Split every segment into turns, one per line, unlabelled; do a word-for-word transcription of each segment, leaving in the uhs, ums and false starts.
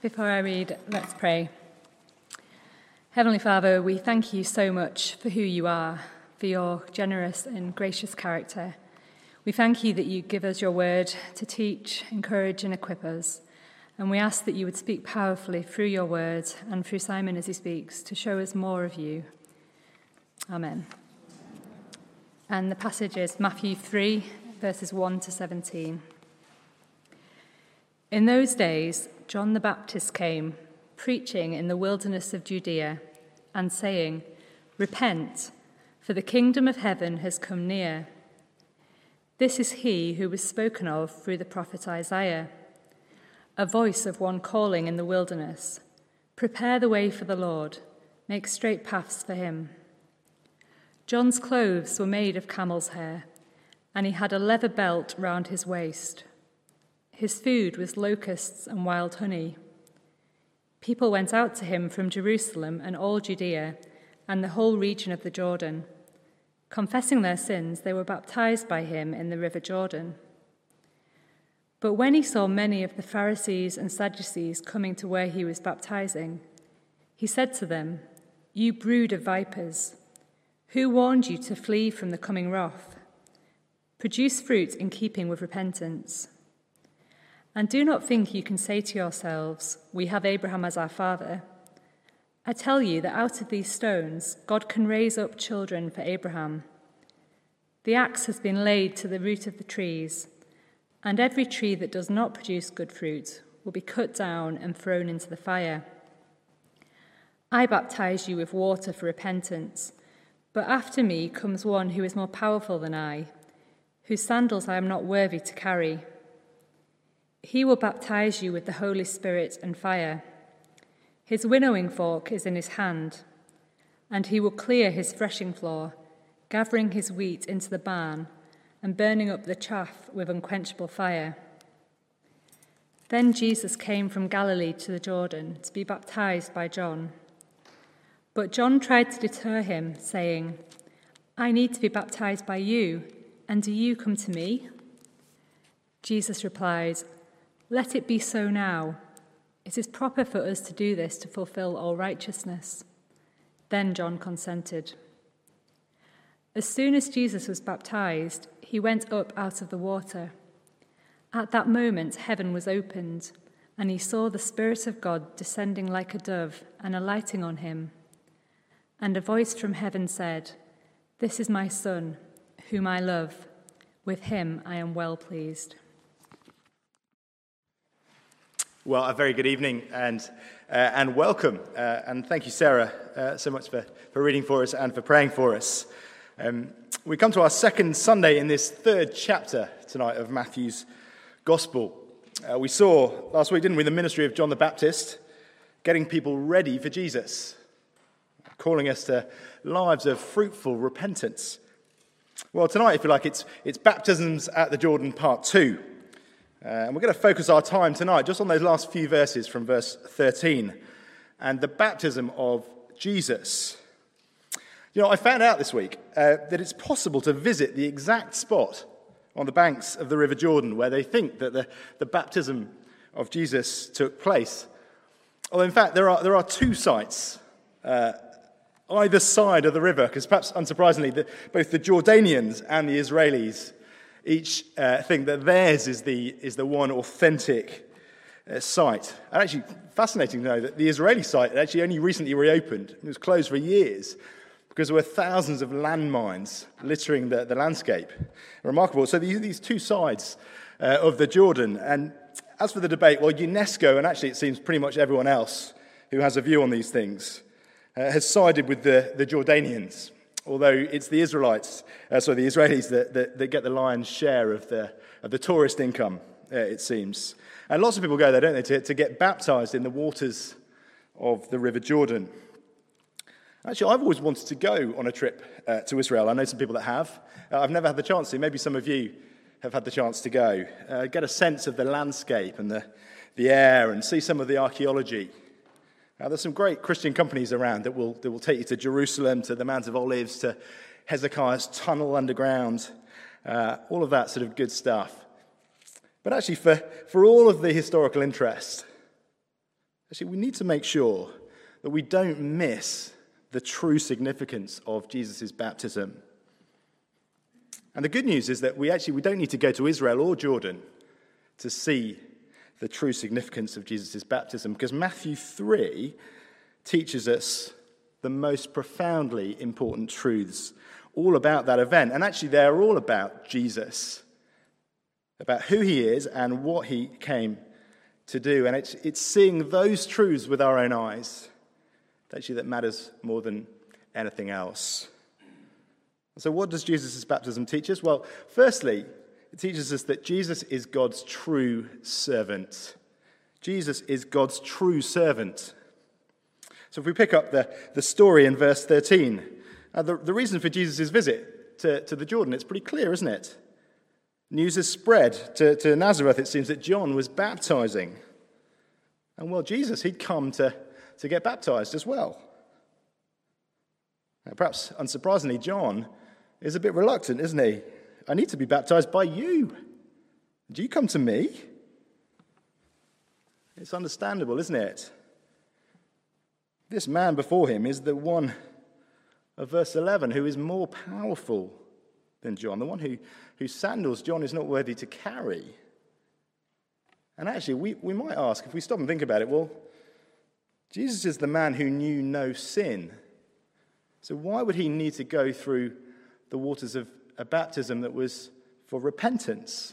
Before I read, let's pray. Heavenly Father, we thank you so much for who you are, for your generous and gracious character. We thank you that you give us your word to teach, encourage, and equip us. And we ask that you would speak powerfully through your word and through Simon as he speaks to show us more of you. Amen. And the passage is Matthew three, verses one to seventeen. In those days, John the Baptist came, preaching in the wilderness of Judea, and saying, "Repent, for the kingdom of heaven has come near." This is he who was spoken of through the prophet Isaiah, a voice of one calling in the wilderness, "Prepare the way for the Lord, make straight paths for him." John's clothes were made of camel's hair, and he had a leather belt round his waist. His food was locusts and wild honey. People went out to him from Jerusalem and all Judea and the whole region of the Jordan. Confessing their sins, they were baptized by him in the river Jordan. But when he saw many of the Pharisees and Sadducees coming to where he was baptizing, he said to them, "You brood of vipers, who warned you to flee from the coming wrath? Produce fruit in keeping with repentance. And do not think you can say to yourselves, 'We have Abraham as our father.' I tell you that out of these stones God can raise up children for Abraham. The axe has been laid to the root of the trees, and every tree that does not produce good fruit will be cut down and thrown into the fire. I baptize you with water for repentance, but after me comes one who is more powerful than I, whose sandals I am not worthy to carry. He will baptize you with the Holy Spirit and fire. His winnowing fork is in his hand, and he will clear his threshing floor, gathering his wheat into the barn and burning up the chaff with unquenchable fire." Then Jesus came from Galilee to the Jordan to be baptized by John. But John tried to deter him, saying, "I need to be baptized by you, and do you come to me?" Jesus replied, "Let it be so now. It is proper for us to do this to fulfill all righteousness." Then John consented. As soon as Jesus was baptized, he went up out of the water. At that moment, heaven was opened, and he saw the Spirit of God descending like a dove and alighting on him. And a voice from heaven said, "This is my Son, whom I love. With him I am well pleased."
Well, a very good evening and uh, and welcome. Uh, and thank you, Sarah, uh, so much for, for reading for us and for praying for us. Um, we come to our second Sunday in this third chapter tonight of Matthew's Gospel. Uh, we saw last week, didn't we, the ministry of John the Baptist, getting people ready for Jesus, calling us to lives of fruitful repentance. Well, tonight, if you like, it's, it's Baptisms at the Jordan Part two. Uh, and we're going to focus our time tonight just on those last few verses from verse thirteen and the baptism of Jesus. You know, I found out this week uh, that it's possible to visit the exact spot on the banks of the River Jordan where they think that the, the baptism of Jesus took place. Well, in fact, there are there are two sites uh, either side of the river, because perhaps unsurprisingly, the, both the Jordanians and the Israelis each uh, think that theirs is the is the one authentic uh, site. And actually, fascinating to know that the Israeli site had actually only recently reopened. It was closed for years because there were thousands of landmines littering the, the landscape. Remarkable. So these, these two sides uh, of the Jordan. And as for the debate, well, UNESCO, and actually it seems pretty much everyone else who has a view on these things, uh, has sided with the, the Jordanians. Although it's the Israelites, uh, sorry, the Israelis that, that, that get the lion's share of the of the tourist income, uh, it seems. And lots of people go there, don't they, to, to get baptized in the waters of the River Jordan. Actually, I've always wanted to go on a trip uh, to Israel. I know some people that have. Uh, I've never had the chance to. Maybe some of you have had the chance to go. Uh, get a sense of the landscape and the, the air and see some of the archaeology. Now, there's some great Christian companies around that will that will take you to Jerusalem, to the Mount of Olives, to Hezekiah's tunnel underground, uh, all of that sort of good stuff. But actually, for, for all of the historical interest, Actually, we need to make sure that we don't miss the true significance of Jesus' baptism. And the good news is that we actually we don't need to go to Israel or Jordan to see the true significance of Jesus' baptism, because Matthew three teaches us the most profoundly important truths all about that event. And actually, they're all about Jesus, about who he is and what he came to do. And it's, it's seeing those truths with our own eyes, actually, that matters more than anything else. So what does Jesus' baptism teach us? Well, firstly, it teaches us that Jesus is God's true servant. Jesus is God's true servant. So if we pick up the, the story in verse thirteen, uh, the, the reason for Jesus' visit to, to the Jordan, it's pretty clear, isn't it? News has spread to, to Nazareth, it seems, that John was baptizing. And well, Jesus, he'd come to, to get baptized as well. Now, perhaps unsurprisingly, John is a bit reluctant, isn't he? I need to be baptized by you. Do you come to me? It's understandable, isn't it? This man before him is the one of verse eleven who is more powerful than John, the one who, whose sandals John is not worthy to carry. And actually, we, we might ask, if we stop and think about it, well, Jesus is the man who knew no sin. So why would he need to go through the waters of a baptism that was for repentance?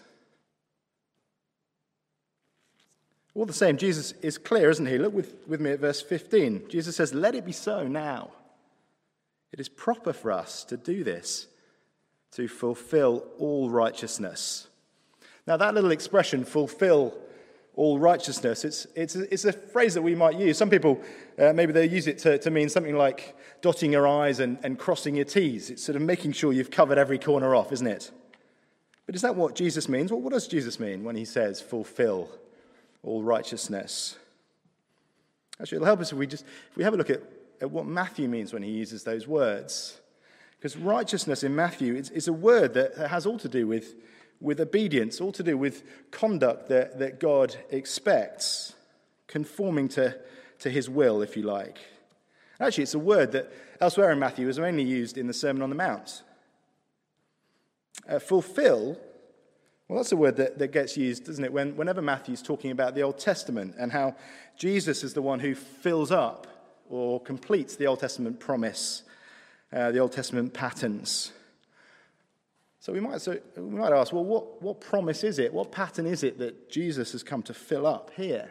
All the same, Jesus is clear, isn't he? Look with, with me at verse fifteen. Jesus says, "Let it be so now. It is proper for us to do this, to fulfill all righteousness." Now, that little expression, fulfill all righteousness, it's, it's, it's a phrase that we might use. Some people, uh, maybe they use it to, to mean something like dotting your I's and, and crossing your T's. It's sort of making sure you've covered every corner off, isn't it? But is that what Jesus means? Well, what does Jesus mean when he says fulfill all righteousness? Actually, it'll help us if we just if we have a look at, at what Matthew means when he uses those words. Because righteousness in Matthew is, is a word that has all to do with with obedience, all to do with conduct that, that God expects, conforming to, to his will, if you like. Actually, it's a word that elsewhere in Matthew is only used in the Sermon on the Mount. Uh, fulfill, well, that's a word that, that gets used, doesn't it, when, whenever Matthew's talking about the Old Testament and how Jesus is the one who fills up or completes the Old Testament promise, uh, the Old Testament patterns. So we might so we might ask, well, what, what promise is it? What pattern is it that Jesus has come to fill up here?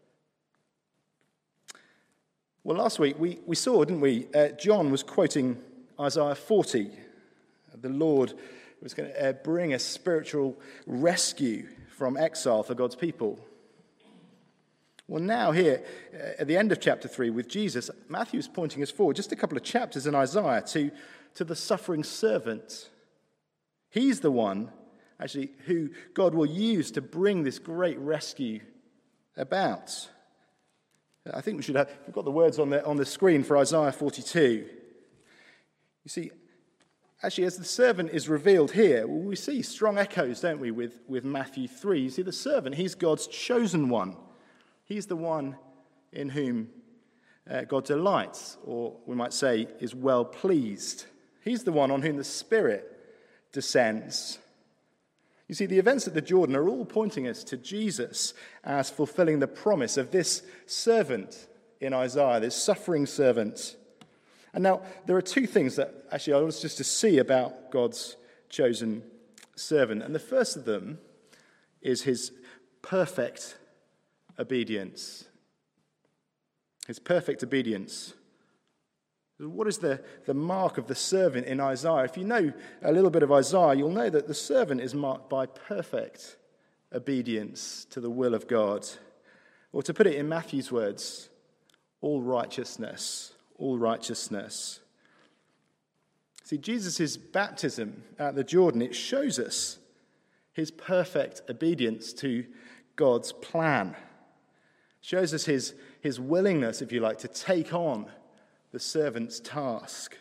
Well, last week we, we saw, didn't we? Uh, John was quoting Isaiah forty. The Lord was going to uh, bring a spiritual rescue from exile for God's people. Well, now here, uh, at the end of chapter three with Jesus, Matthew is pointing us forward just a couple of chapters in Isaiah to, to the suffering servant. He's the one, actually, who God will use to bring this great rescue about. I think we should have, we've got the words on the, on the screen for Isaiah forty-two. You see, actually, as the servant is revealed here, well, we see strong echoes, don't we, with, with Matthew three. You see, the servant, he's God's chosen one. He's the one in whom uh, God delights, or we might say is well pleased. He's the one on whom the Spirit descends. You see, the events at the Jordan are all pointing us to Jesus as fulfilling the promise of this servant in Isaiah, this suffering servant. And now, there are two things that actually I want us just to see about God's chosen servant. And the first of them is his perfect obedience. His perfect obedience. What is the, the mark of the servant in Isaiah? If you know a little bit of Isaiah, you'll know that the servant is marked by perfect obedience to the will of God. Or to put it in Matthew's words, all righteousness, all righteousness. See, Jesus' baptism at the Jordan, it shows us his perfect obedience to God's plan. It shows us his, his willingness, if you like, to take on the servant's task.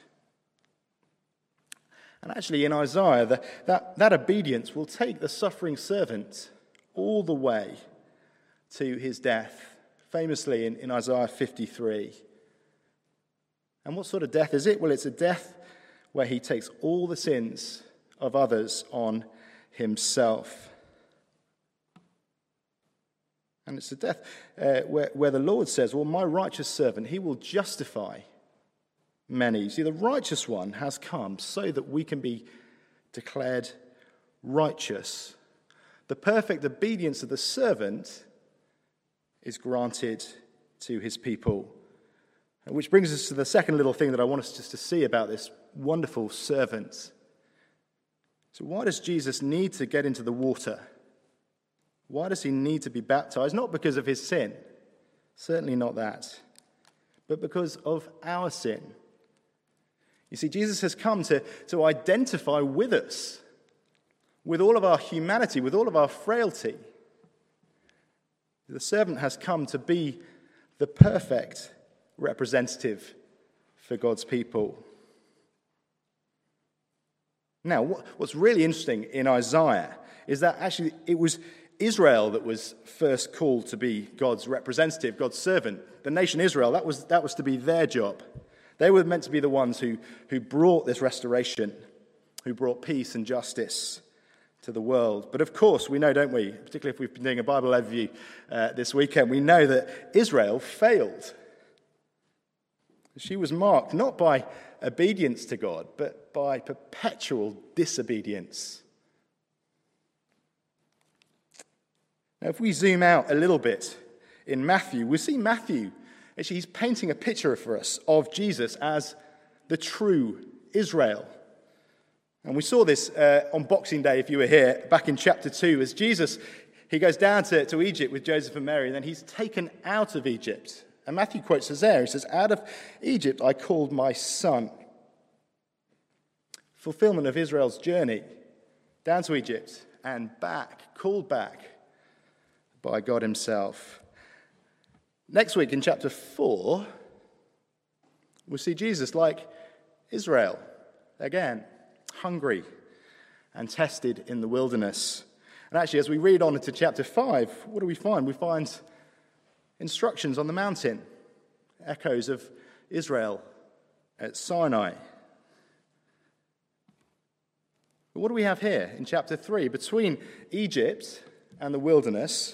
And actually in Isaiah, the, that, that obedience will take the suffering servant all the way to his death famously in, in Isaiah fifty-three. And what sort of death is it? Well, it's a death where he takes all the sins of others on himself. And it's a death uh, where, where the Lord says, well, my righteous servant, he will justify many. See, the righteous one has come so that we can be declared righteous. The perfect obedience of the servant is granted to his people. Which brings us to the second little thing that I want us just to see about this wonderful servant. So why does Jesus need to get into the water? Why does he need to be baptized? Not because of his sin, certainly not that, but because of our sin. You see, Jesus has come to, to identify with us, with all of our humanity, with all of our frailty. The servant has come to be the perfect representative for God's people. Now, what's really interesting in Isaiah is that actually it was Israel that was first called to be God's representative, God's servant. The nation Israel, that was, that was to be their job. They were meant to be the ones who, who brought this restoration, who brought peace and justice to the world. But of course, we know, don't we, particularly if we've been doing a Bible overview uh, this weekend, we know that Israel failed. She was marked not by obedience to God, but by perpetual disobedience. Now, if we zoom out a little bit in Matthew, we see Matthew, actually, he's painting a picture for us of Jesus as the true Israel. And we saw this uh, on Boxing Day, if you were here, back in chapter two, as Jesus, he goes down to, to Egypt with Joseph and Mary, and then he's taken out of Egypt. And Matthew quotes us there. He says, out of Egypt I called my son. Fulfillment of Israel's journey down to Egypt and back, called back by God himself. Next week in chapter four, we'll see Jesus like Israel again, hungry and tested in the wilderness. And actually, as we read on into chapter five, what do we find? We find instructions on the mountain, echoes of Israel at Sinai. But what do we have here in chapter three? Between Egypt and the wilderness,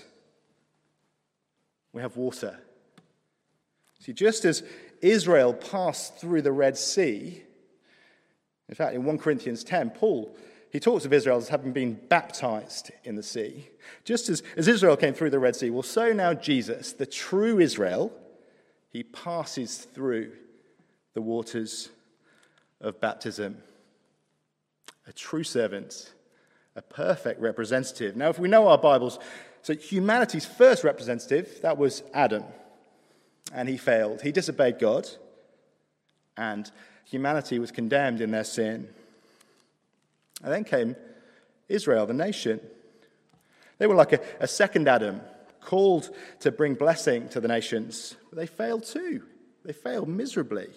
we have water. See, just as Israel passed through the Red Sea, in fact, in First Corinthians ten, Paul, he talks of Israel as having been baptized in the sea. Just as, as Israel came through the Red Sea, well, so now Jesus, the true Israel, he passes through the waters of baptism. A true servant, a perfect representative. Now, if we know our Bibles, so humanity's first representative, that was Adam. And he failed. He disobeyed God. And humanity was condemned in their sin. And then came Israel, the nation. They were like a, a second Adam, called to bring blessing to the nations. But they failed too. They failed miserably.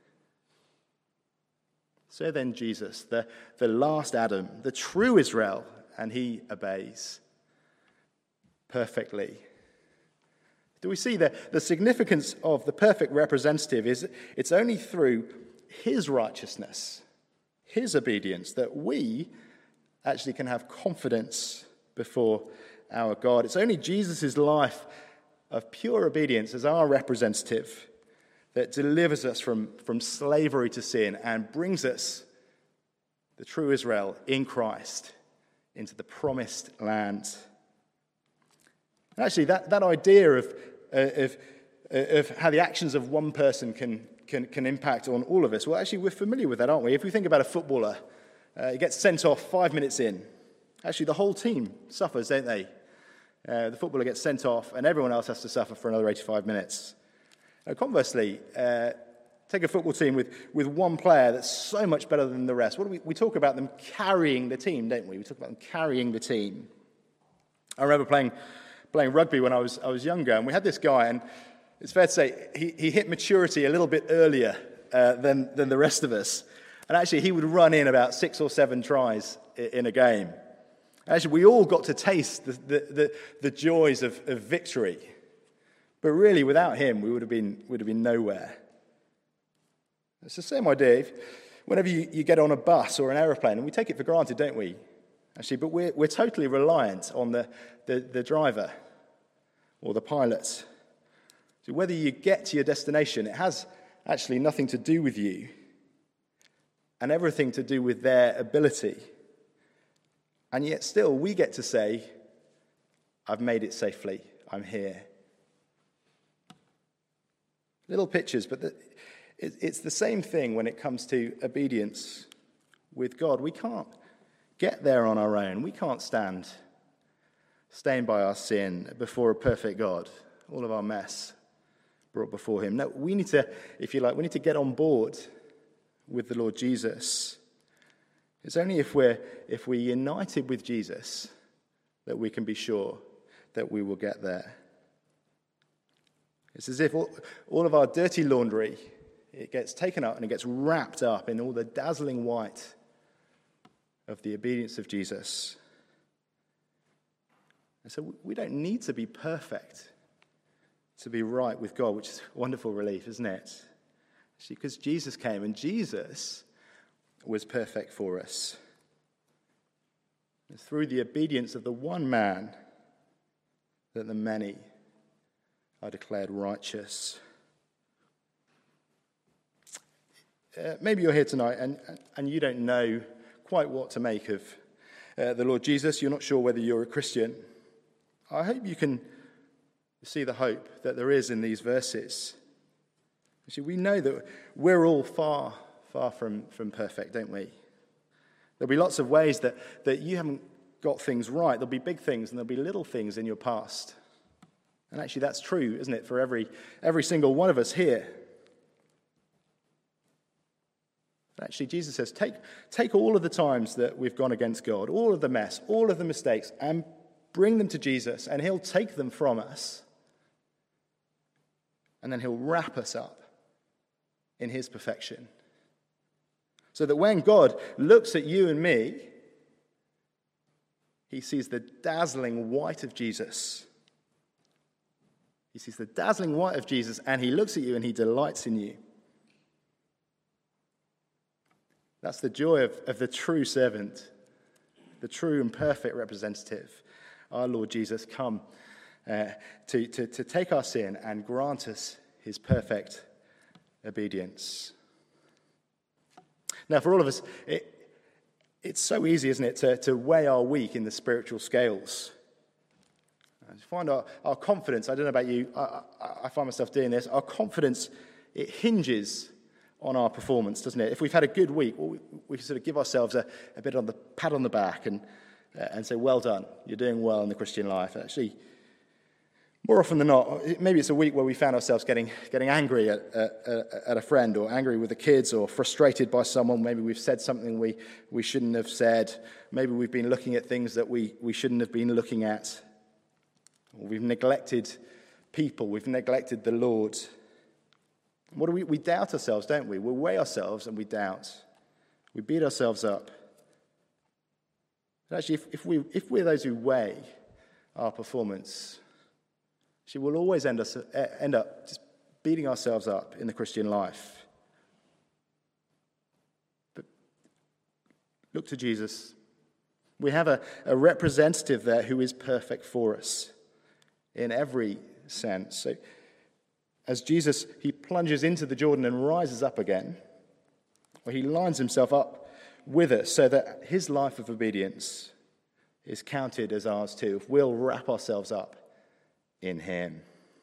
So then Jesus, the, the last Adam, the true Israel, and he obeys perfectly. Do we see the, the significance of the perfect representative is it's only through his righteousness, his obedience, that we actually can have confidence before our God. It's only Jesus' life of pure obedience as our representative that delivers us from, from slavery to sin and brings us, the true Israel, in Christ, into the promised land. And actually, that, that idea of, uh, of, uh, of how the actions of one person can, can, can impact on all of us, well, actually, we're familiar with that, aren't we? If we think about a footballer, uh, he gets sent off five minutes in. Actually, the whole team suffers, don't they? Uh, the footballer gets sent off, and everyone else has to suffer for another eighty-five minutes. Now, conversely, uh, take a football team with, with one player that's so much better than the rest. What do we, we talk about them carrying the team, don't we? We talk about them carrying the team. I remember playing playing rugby when I was I was younger, and we had this guy, and it's fair to say he, he hit maturity a little bit earlier uh, than than the rest of us. And actually, he would run in about six or seven tries in a game. Actually, we all got to taste the the, the, the joys of, of victory. But really, without him, we would have been, would have been nowhere. It's the same idea. If, whenever you, you get on a bus or an aeroplane, and we take it for granted, don't we? Actually, but we're, we're totally reliant on the, the, the driver or the pilot. So whether you get to your destination, it has actually nothing to do with you and everything to do with their ability. And yet still, we get to say, I've made it safely. I'm here. Little pictures, but the, it, it's the same thing when it comes to obedience with God. We can't get there on our own. We can't stand stained by our sin before a perfect God, all of our mess brought before him. No, we need to, if you like, we need to get on board with the Lord Jesus. It's only if we're if we're united with Jesus that we can be sure that we will get there. It's as if all, all of our dirty laundry, it gets taken up and it gets wrapped up in all the dazzling white of the obedience of Jesus. And so we don't need to be perfect to be right with God, which is wonderful relief, isn't it? Actually, because Jesus came and Jesus was perfect for us. It's through the obedience of the one man that the many are declared righteous. Uh, maybe you're here tonight and, and you don't know quite what to make of uh, the Lord Jesus. You're not sure whether you're a Christian. I hope you can see the hope that there is in these verses. Actually, we know that we're all far, far from, from perfect, don't we? There'll be lots of ways that, that you haven't got things right. There'll be big things and there'll be little things in your past. And actually that's true, isn't it, for every, every single one of us here. Actually, Jesus says, take, take all of the times that we've gone against God, all of the mess, all of the mistakes, and bring them to Jesus, and he'll take them from us. And then he'll wrap us up in his perfection. So that when God looks at you and me, he sees the dazzling white of Jesus. He sees the dazzling white of Jesus, and he looks at you and he delights in you. That's the joy of, of the true servant, the true and perfect representative, our Lord Jesus, come uh, to, to, to take our sin and grant us his perfect obedience. Now, for all of us, it, it's so easy, isn't it, to, to weigh our week in the spiritual scales. To find our, our confidence, I don't know about you, I, I, I find myself doing this, our confidence, it hinges on our performance, doesn't it? If we've had a good week, well, we, we sort of give ourselves a, a bit on the pat on the back and uh, and say, well done, you're doing well in the Christian life. Actually, more often than not, maybe it's a week where we found ourselves getting getting angry at, at, at a friend, or angry with the kids, or frustrated by someone. Maybe we've said something we, we shouldn't have said. Maybe we've been looking at things that we, we shouldn't have been looking at. Or we've neglected people, we've neglected the Lord. What do we, we doubt ourselves, don't we? We weigh ourselves and we doubt. We beat ourselves up. But actually, if, if, we, if we're those who weigh our performance, actually we'll always end, us, end up just beating ourselves up in the Christian life. But look to Jesus. We have a, a representative there who is perfect for us in every sense. So, as Jesus, he plunges into the Jordan and rises up again, or he lines himself up with us so that his life of obedience is counted as ours too, if we'll wrap ourselves up in him.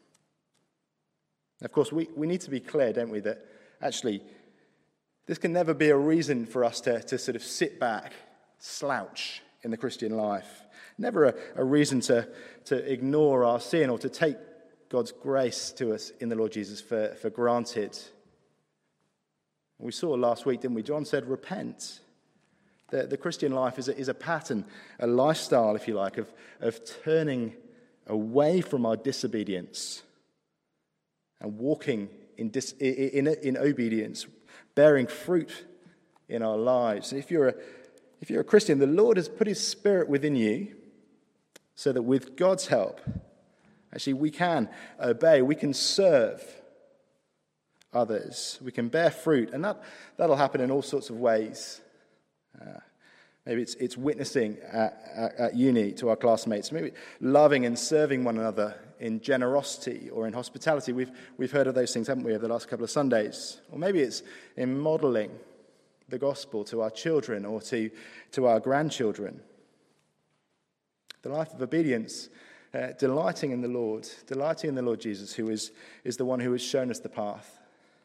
Of course, we, we need to be clear, don't we, that actually this can never be a reason for us to, to sort of sit back, slouch in the Christian life. Never a, a reason to, to ignore our sin or to take God's grace to us in the Lord Jesus for, for granted. We saw last week, didn't we? John said, repent. The, the Christian life is a, is a pattern, a lifestyle, if you like, of, of turning away from our disobedience and walking in, dis, in, in, in obedience, bearing fruit in our lives. And if you're a, if you're a Christian, the Lord has put his Spirit within you so that with God's help Actually, we can obey, we can serve others, we can bear fruit, and that, that'll happen in all sorts of ways. Uh, maybe it's, it's witnessing at, at, at uni to our classmates, maybe loving and serving one another in generosity or in hospitality. We've, we've heard of those things, haven't we, over the last couple of Sundays? Or maybe it's in modelling the gospel to our children or to, to our grandchildren. The life of obedience, uh, delighting in the Lord, delighting in the Lord Jesus, who is, is the one who has shown us the path.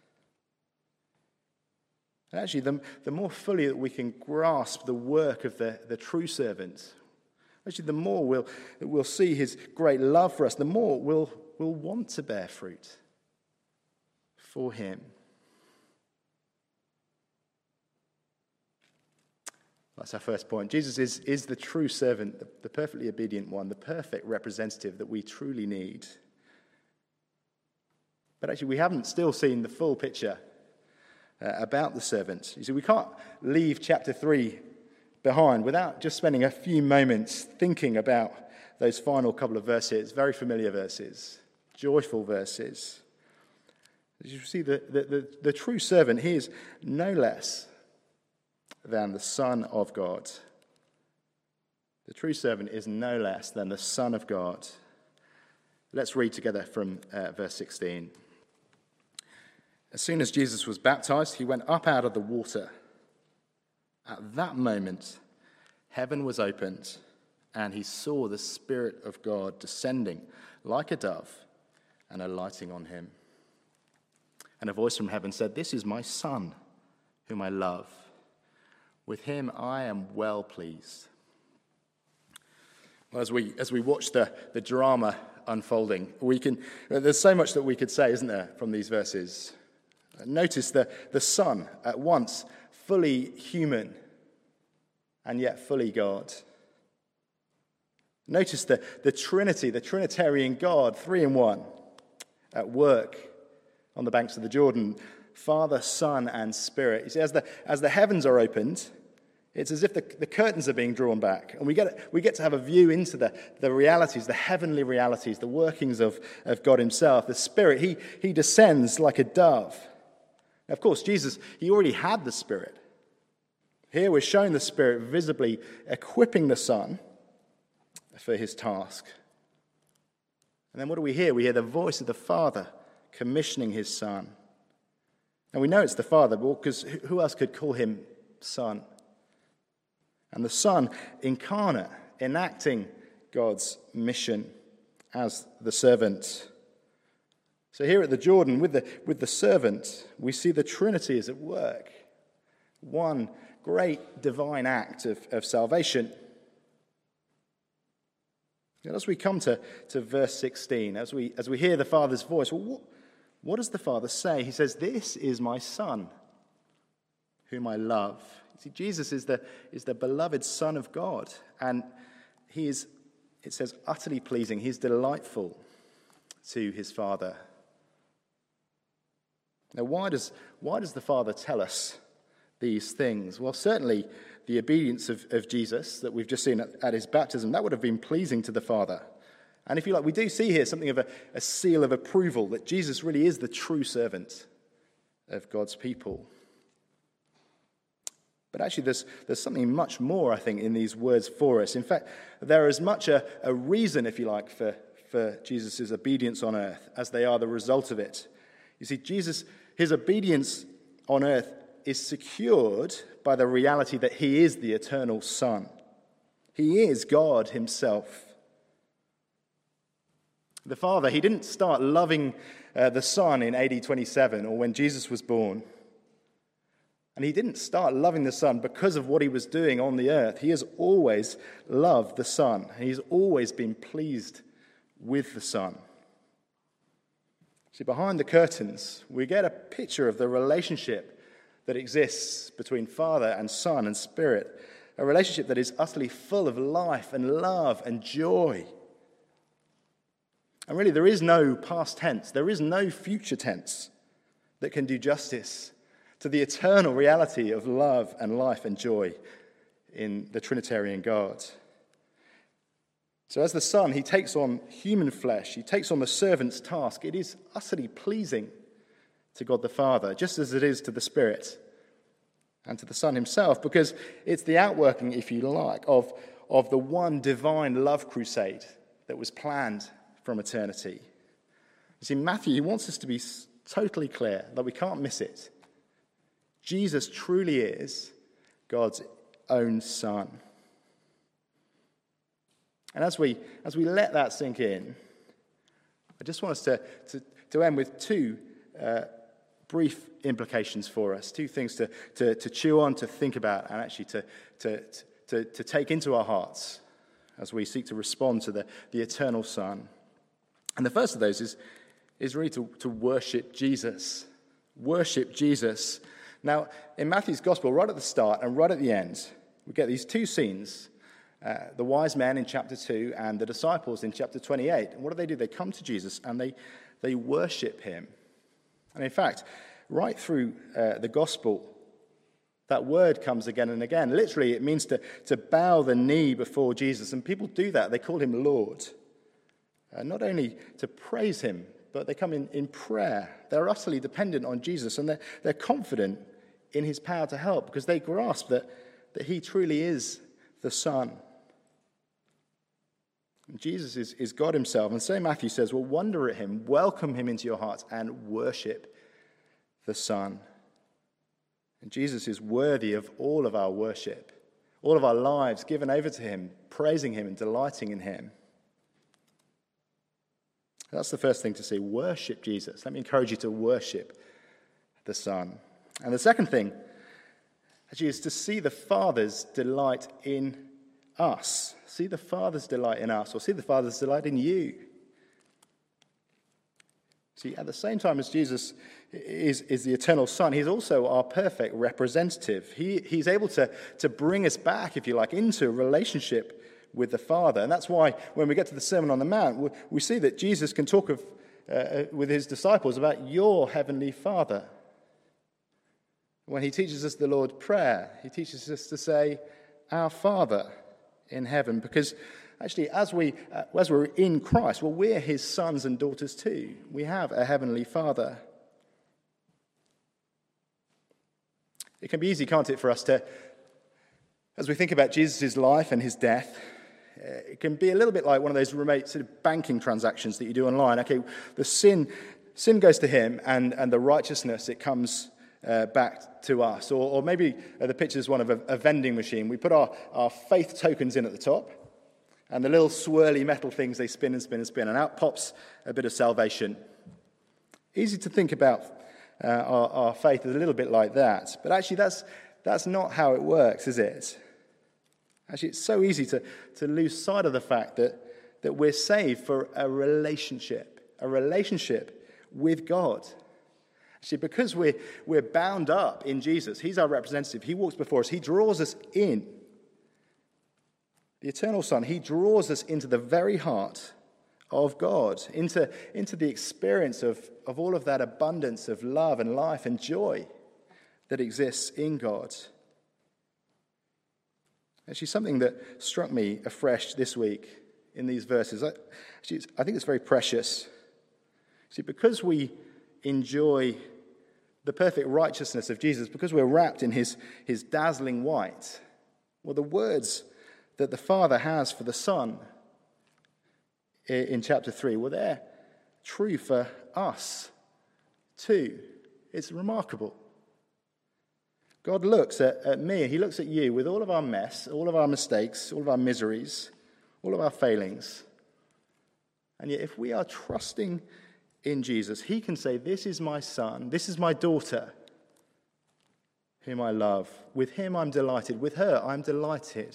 And actually, the, the more fully that we can grasp the work of the, the true servant, actually, the more we'll, we'll see his great love for us, the more we'll, we'll want to bear fruit for him. That's our first point. Jesus is, is the true servant, the, the perfectly obedient one, the perfect representative that we truly need. But actually, we haven't still seen the full picture Uh, about the servant. You see, we can't leave chapter three behind without just spending a few moments thinking about those final couple of verses, very familiar verses, joyful verses. As you see, the, the, the, the true servant, he is no less than the Son of God. The true servant is no less than the Son of God. Let's read together from uh, verse sixteen. As soon as Jesus was baptized, he went up out of the water. At that moment, heaven was opened, and he saw the Spirit of God descending like a dove and alighting on him. And a voice from heaven said, "This is my Son, whom I love. With him I am well pleased." Well, as we as we watch the, the drama unfolding, we can there's so much that we could say, isn't there, from these verses. Notice the, the Son, at once fully human and yet fully God. Notice the, the Trinity, the Trinitarian God, three in one, at work on the banks of the Jordan, Father, Son, and Spirit. You see, as the, as the heavens are opened, it's as if the, the curtains are being drawn back, and we get, we get to have a view into the, the realities, the heavenly realities, the workings of, of God himself. The Spirit, he, he descends like a dove. Of course, Jesus, he already had the Spirit. Here we're shown the Spirit visibly equipping the Son for his task. And then what do we hear? We hear the voice of the Father commissioning his Son. And we know it's the Father, because who else could call him Son? And the Son incarnate, enacting God's mission as the servant. So here at the Jordan, with the, with the servant, we see the Trinity is at work. One great divine act of, of salvation. And as we come to, to verse sixteen, as we, as we hear the Father's voice, well, what, what does the Father say? He says, "This is my Son, whom I love." You see, Jesus is the, is the beloved Son of God, and he is, it says, utterly pleasing. He's delightful to his Father. Now, why does, why does the Father tell us these things? Well, certainly the obedience of, of Jesus that we've just seen at, at his baptism, that would have been pleasing to the Father. And if you like, we do see here something of a, a seal of approval that Jesus really is the true servant of God's people. But actually, there's, there's something much more, I think, in these words for us. In fact, there is much a, a reason, if you like, for, for Jesus' obedience on earth as they are the result of it. You see, Jesus, his obedience on earth is secured by the reality that he is the eternal Son. He is God himself. The Father, he didn't start loving uh, the Son in A D twenty-seven or when Jesus was born. And he didn't start loving the Son because of what he was doing on the earth. He has always loved the Son. And he's always been pleased with the Son. See, behind the curtains, we get a picture of the relationship that exists between Father and Son and Spirit, a relationship that is utterly full of life and love and joy. And really, there is no past tense, there is no future tense that can do justice to the eternal reality of love and life and joy in the Trinitarian God. So as the Son, he takes on human flesh. He takes on the servant's task. It is utterly pleasing to God the Father, just as it is to the Spirit and to the Son himself, because it's the outworking, if you like, of, of the one divine love crusade that was planned from eternity. You see, Matthew, he wants us to be totally clear that we can't miss it. Jesus truly is God's own Son. And as we as we let that sink in, I just want us to, to, to end with two uh, brief implications for us, two things to, to, to chew on, to think about, and actually to, to, to, to take into our hearts as we seek to respond to the, the eternal Son. And the first of those is, is really to, to worship Jesus. Worship Jesus. Now, in Matthew's Gospel, right at the start and right at the end, we get these two scenes. Uh, the wise men in chapter two and the disciples in chapter twenty-eight. And what do they do? They come to Jesus and they, they worship him. And in fact, right through uh, the gospel, that word comes again and again. Literally, it means to, to bow the knee before Jesus. And people do that. They call him Lord. Uh, not only to praise him, but they come in, in prayer. They're utterly dependent on Jesus, and they're, they're confident in his power to help because they grasp that, that he truly is the Son. Jesus is, is God himself. And so Matthew says, well, wonder at him, welcome him into your hearts, and worship the Son. And Jesus is worthy of all of our worship, all of our lives given over to him, praising him and delighting in him. That's the first thing to see, worship Jesus. Let me encourage you to worship the Son. And the second thing, actually, is to see the Father's delight in us. See the Father's delight in us, or see the Father's delight in you. See, at the same time as Jesus is, is the eternal Son, he's also our perfect representative. He, he's able to, to bring us back, if you like, into a relationship with the Father. And that's why when we get to the Sermon on the Mount, we, we see that Jesus can talk of, uh, with his disciples about your heavenly Father. When he teaches us the Lord's Prayer, he teaches us to say, our Father in heaven, because actually as, we, uh, as we're in Christ, well, we're his sons and daughters too. We have a heavenly Father. It can be easy, can't it, for us to, as we think about Jesus' life and his death, uh, it can be a little bit like one of those remote sort of banking transactions that you do online. Okay, the sin sin goes to him, and, and the righteousness, it comes Uh, back to us. Or, or maybe uh, the picture is one of a, a vending machine. We put our, our faith tokens in at the top, and the little swirly metal things, they spin and spin and spin, and out pops a bit of salvation. Easy to think about uh, our, our faith as a little bit like that. But actually, that's, that's not how it works, is it? Actually, it's so easy to, to lose sight of the fact that, that we're saved for a relationship, a relationship with God. See, because we're, we're bound up in Jesus, he's our representative, he walks before us, he draws us in. The eternal Son, he draws us into the very heart of God, into, into the experience of, of all of that abundance of love and life and joy that exists in God. Actually, something that struck me afresh this week in these verses, actually, I think it's very precious. See, because we enjoy the perfect righteousness of Jesus, because we're wrapped in his, his dazzling white, well, the words that the Father has for the Son in chapter three, well, they're true for us too. It's remarkable. God looks at, at me, he looks at you with all of our mess, all of our mistakes, all of our miseries, all of our failings. And yet if we are trusting in Jesus, he can say, this is my son, this is my daughter, whom I love. With him I'm delighted, with her I'm delighted.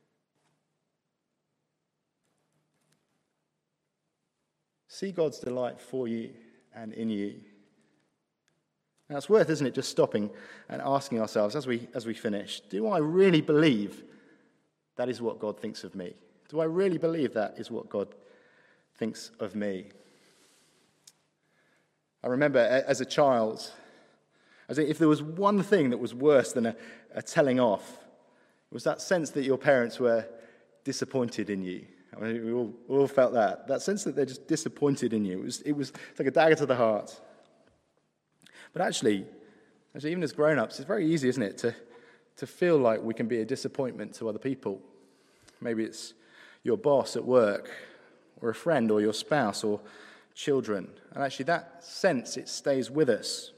See God's delight for you and in you. Now it's worth, isn't it, just stopping and asking ourselves as we as we finish, do I really believe that is what God thinks of me? Do I really believe that is what God thinks of me? I remember as a child, as if there was one thing that was worse than a, a telling off, it was that sense that your parents were disappointed in you, I mean, we all, all felt that. That sense that they're just disappointed in you. It was, it was like a dagger to the heart. But actually, actually even as grown-ups, it's very easy, isn't it, to, to feel like we can be a disappointment to other people. Maybe it's your boss at work, or a friend, or your spouse, or children. And actually that sense, it stays with us.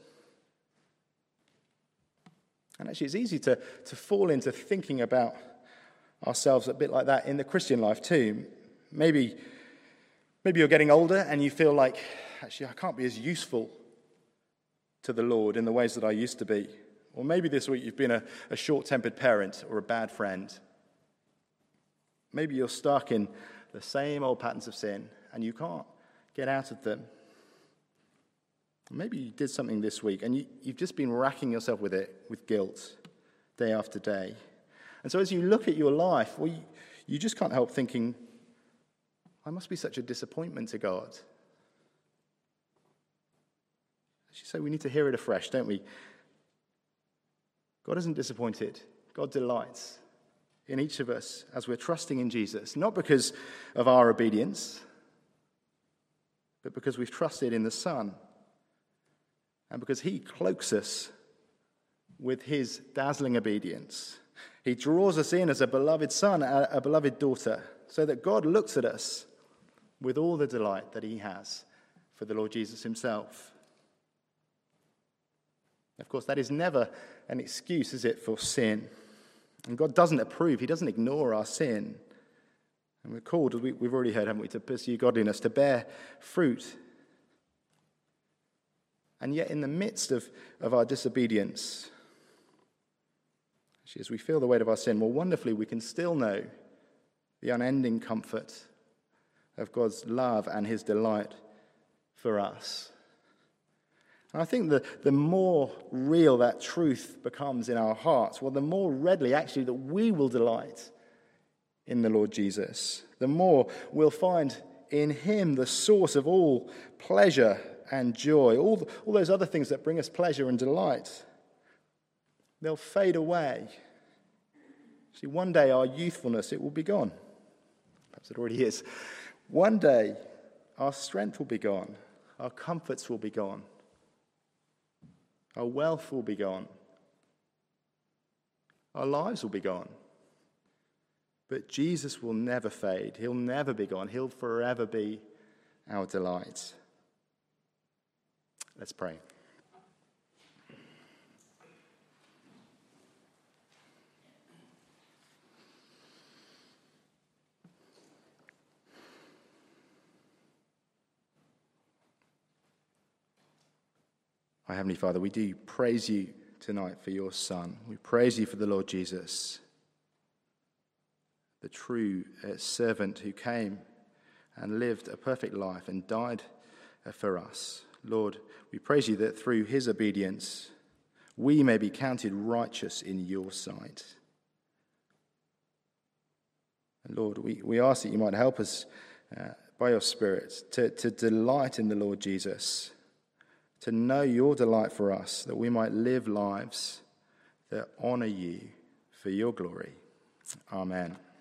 And actually it's easy to, to fall into thinking about ourselves a bit like that in the Christian life too. Maybe, maybe you're getting older and you feel like, actually I can't be as useful to the Lord in the ways that I used to be. Or maybe this week you've been a, a short-tempered parent or a bad friend. Maybe you're stuck in the same old patterns of sin and you can't get out of them. Maybe you did something this week and you, you've just been racking yourself with it, with guilt, day after day. And so as you look at your life, well, you, you just can't help thinking, I must be such a disappointment to God. As you say, we need to hear it afresh, don't we? God isn't disappointed. God delights in each of us as we're trusting in Jesus, not because of our obedience, but because we've trusted in the Son, and because he cloaks us with his dazzling obedience. He draws us in as a beloved son, a, a beloved daughter, so that God looks at us with all the delight that he has for the Lord Jesus himself. Of course, that is never an excuse, is it, for sin? And God doesn't approve. He doesn't ignore our sin. And we're called, we, we've already heard, haven't we, to pursue godliness, to bear fruit. And yet in the midst of, of our disobedience, actually, as we feel the weight of our sin, more wonderfully we can still know the unending comfort of God's love and his delight for us. And I think the, the more real that truth becomes in our hearts, well, the more readily actually that we will delight in the Lord Jesus. The more we'll find in him the source of all pleasure and joy, all, the, all those other things that bring us pleasure and delight. They'll fade away. See, one day our youthfulness, it will be gone. Perhaps it already is. One day our strength will be gone. Our comforts will be gone. Our wealth will be gone. Our lives will be gone. But Jesus will never fade. He'll never be gone. He'll forever be our delight. Let's pray. Our Heavenly Father, we do praise you tonight for your Son. We praise you for the Lord Jesus, the true uh, servant who came and lived a perfect life and died uh, for us. Lord, we praise you that through his obedience, we may be counted righteous in your sight. And Lord, we, we ask that you might help us uh, by your Spirit to, to delight in the Lord Jesus, to know your delight for us, that we might live lives that honor you for your glory. Amen.